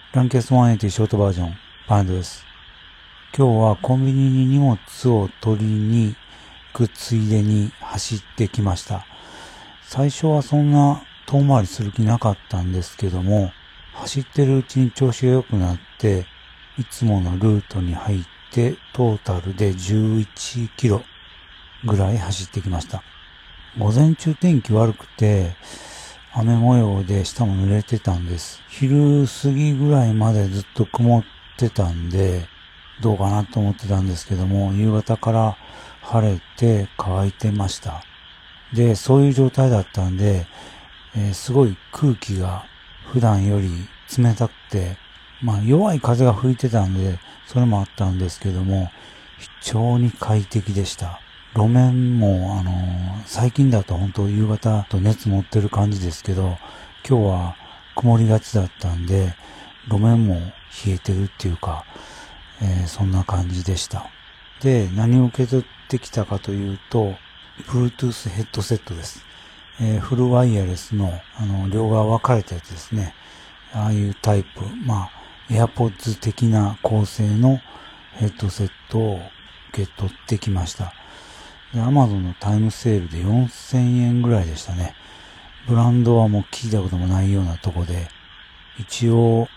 ランキャス180ショートバージョン、パンドです。今日はコンビニに荷物を取りに行くついでに走ってきました。最初はそんな遠回りする気なかったんですけども、走ってるうちに調子が良くなって、いつものルートに入ってトータルで11キロぐらい走ってきました。午前中天気悪くて、雨模様で下も濡れてたんです。昼過ぎぐらいまでずっと曇ってたんで、どうかなと思ってたんですけども、夕方から晴れて乾いてました。で、そういう状態だったんで、すごい空気が普段より冷たくて、弱い風が吹いてたんで、それもあったんですけども、非常に快適でした。路面も、最近だと本当夕方と熱持ってる感じですけど、今日は曇りがちだったんで、路面も冷えてるっていうか、そんな感じでした。で、何を受け取ってきたかというと、Bluetooth ヘッドセットです。フルワイヤレスの、両側分かれたやつですね。ああいうタイプ、AirPods 的な構成のヘッドセットを受け取ってきました。で、Amazon のタイムセールで4000円ぐらいでしたね。ブランドはもう聞いたこともないようなとこで、一応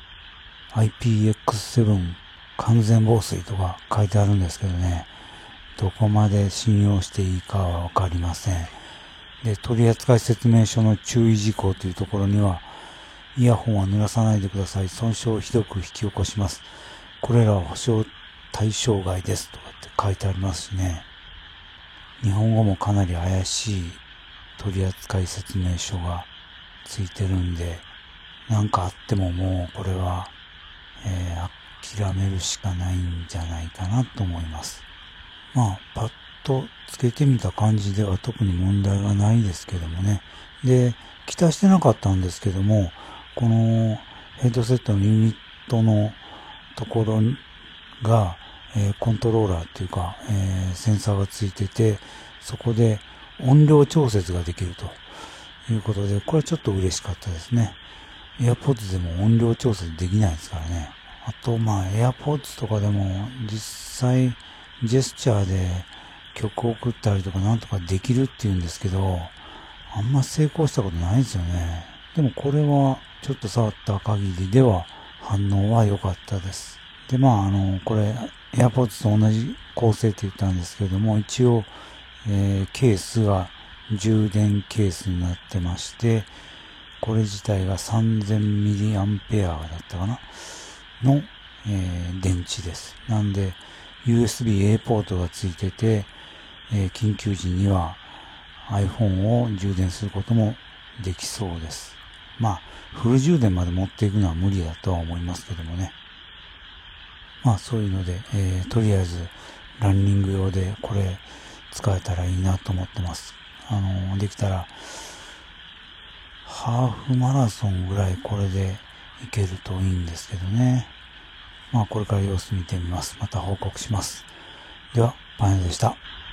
IPX7 完全防水とか書いてあるんですけどね、どこまで信用していいかはわかりません。で、取扱説明書の注意事項というところには、イヤホンは濡らさないでください。損傷をひどく引き起こします。これらは保証対象外ですとかって書いてありますしね。日本語もかなり怪しい取扱説明書がついてるんで、なんかあってももうこれは、諦めるしかないんじゃないかなと思います。パッとつけてみた感じでは特に問題はないですけどもね。で、期待してなかったんですけども、このヘッドセットのユニットのところが、コントローラーっていうか、センサーがついてて、そこで音量調節ができるということで、これちょっと嬉しかったですね。AirPods でも音量調節できないですからね。あと、AirPods とかでも実際ジェスチャーで曲を送ったりとかなんとかできるっていうんですけど、あんま成功したことないですよね。でもこれはちょっと触った限りでは反応は良かったです。で、これ AirPods と同じ構成って言ったんですけれども、一応、ケースが充電ケースになってまして、これ自体が 3000mAh だったかなの、電池です。なんで USB-A ポートがついてて、緊急時には iPhone を充電することもできそうです。フル充電まで持っていくのは無理だとは思いますけどもね。そういうので、とりあえずランニング用でこれ使えたらいいなと思ってます。できたらハーフマラソンぐらいこれでいけるといいんですけどね。これから様子見てみます。また報告します。では、パン屋でした。